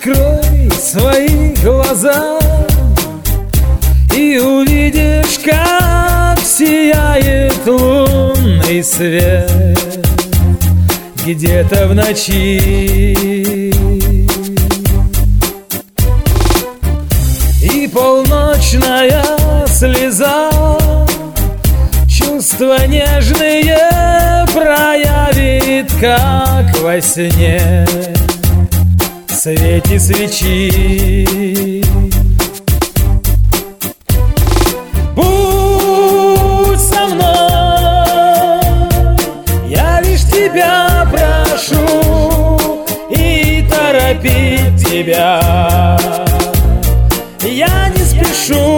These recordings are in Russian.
Открой свои глаза и увидишь, как сияет лунный свет где-то в ночи. И полночная слеза чувства нежные проявит, как во сне в свете свечи. Будь со мной, я лишь тебя прошу, и торопить тебя я не спешу.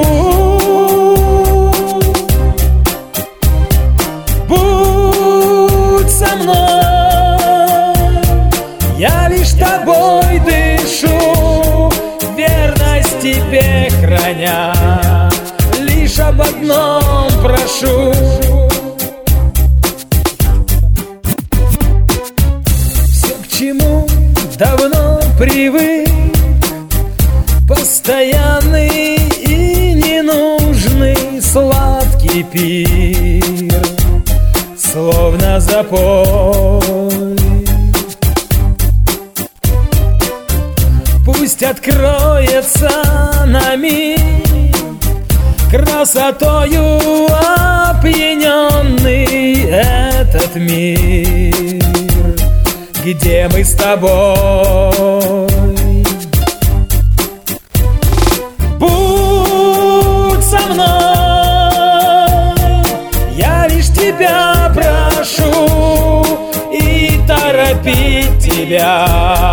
Будь со мной, я лишь тобой дышу, верность тебе храня, лишь об одном прошу. Все, к чему давно привык, постоянный и ненужный сладкий пир, словно запой. Пусть откроется на миг красотою опьяненный этот мир, где мы с тобой. Будь со мной, я лишь тебя прошу, и торопить тебя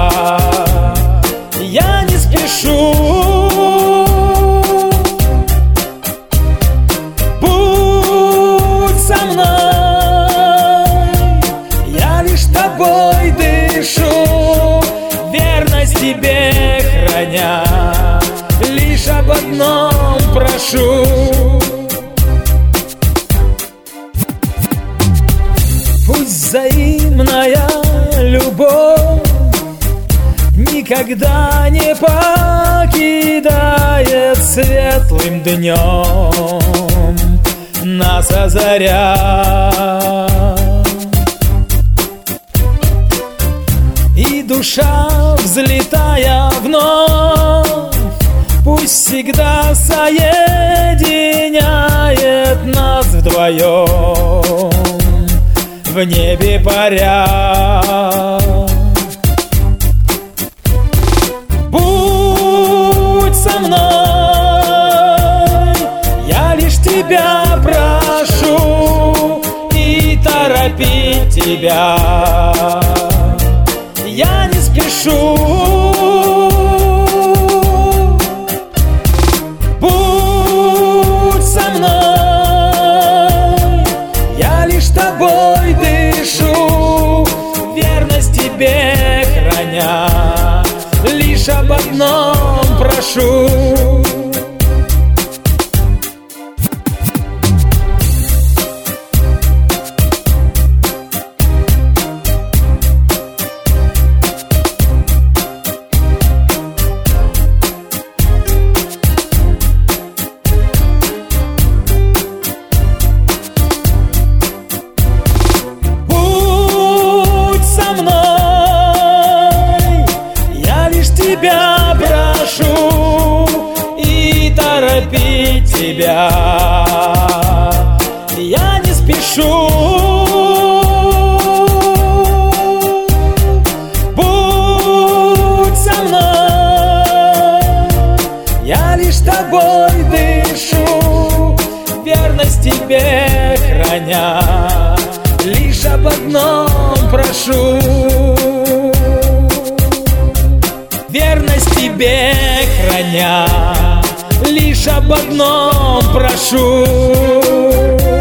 я не спешу. Будь со мной, я лишь тобой дышу, верность тебе храня, лишь об одном прошу. Пусть взаимная любовь никогда не покидает светлым днем нас озаря. И душа, взлетая вновь, пусть всегда соединяет нас вдвоем в небе паря. Будь со мной, я лишь тебя прошу, и торопить тебя я не спешу. Будь со мной, я лишь тобой дышу, верность тебе храня, лишь об одном прошу. Тебя прошу, и торопить тебя я не спешу. Будь со мной, я лишь тобой дышу, верность тебе храня, лишь об одном прошу. Верность тебе храня, лишь об одном прошу.